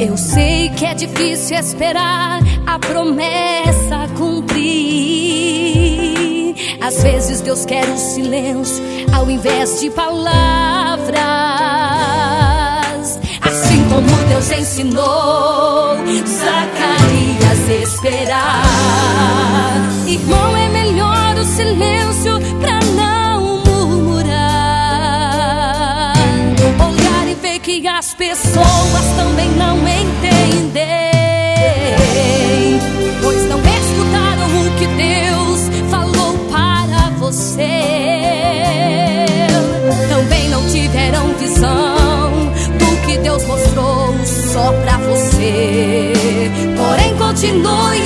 Eu sei que é difícil esperar a promessa cumprir. Às vezes Deus quer o silêncio ao invés de palavras. Assim como Deus ensinou Zacarias a esperar. Irmão, é melhor o silêncio pra não murmurar. Olhar e ver que as pessoas também não entendem, pois não escutaram o que Deus falou para você. Também não tiveram visão do que Deus mostrou só pra você. Porém continue